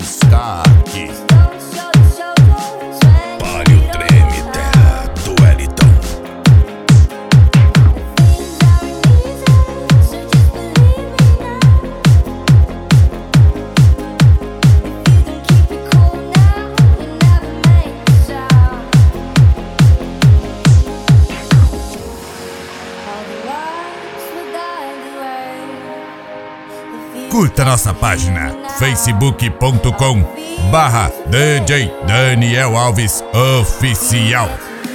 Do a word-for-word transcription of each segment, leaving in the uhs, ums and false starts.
está aqui. Palio treme, terra do Wellington. Curta nossa página facebook ponto com barra D J Daniel Alves Oficial.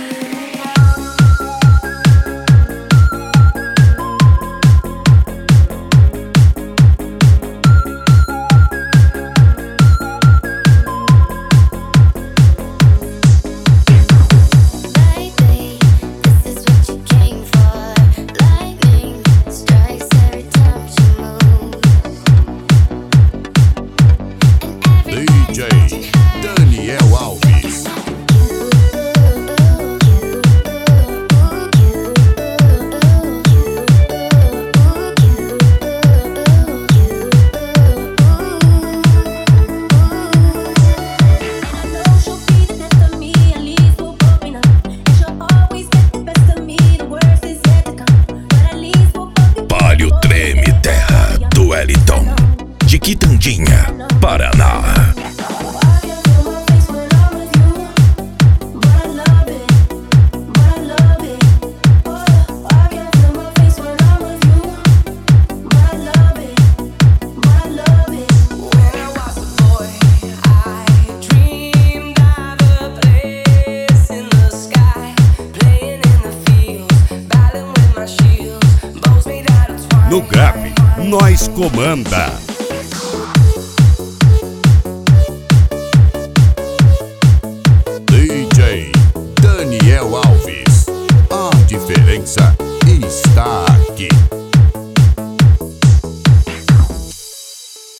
D J Daniel Alves. Palio treme, terra do Wellington, de Quitandinha, Paraná. No grave, nós comanda. D J Daniel Alves, a diferença está aqui.